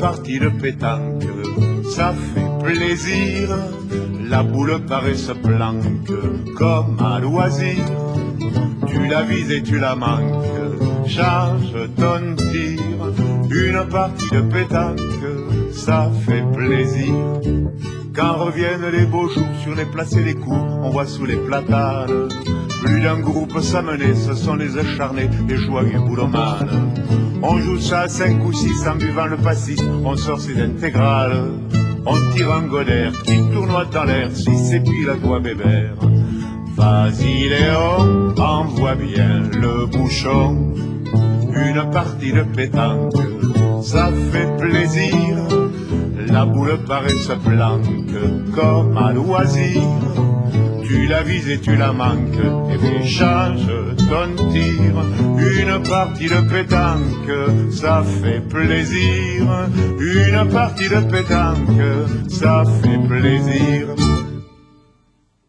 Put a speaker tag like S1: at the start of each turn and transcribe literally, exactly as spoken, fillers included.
S1: partie de pétanque, ça fait plaisir. La boule paraît se planque comme à loisir. Tu la vises et tu la manques, charge ton tir. Une partie de pétanque, ça fait plaisir. Quand reviennent les beaux jours sur les places et les coups, on voit sous les platanes plus d'un groupe s'amener, ce sont les acharnés, les joyeux boulomanes. On joue ça à cinq ou six en buvant le pastis, on sort ses intégrales. On tire un godère qui tournoie dans l'air, si c'est pile à toi bébert. Vas-y Léon, envoie bien le bouchon. Une partie de pétanque, ça fait plaisir. La boule paraît se planque comme à loisir. Tu la vises et tu la manques, et puis change ton tir. Une partie de pétanque, ça fait plaisir. Une partie de pétanque, ça fait plaisir.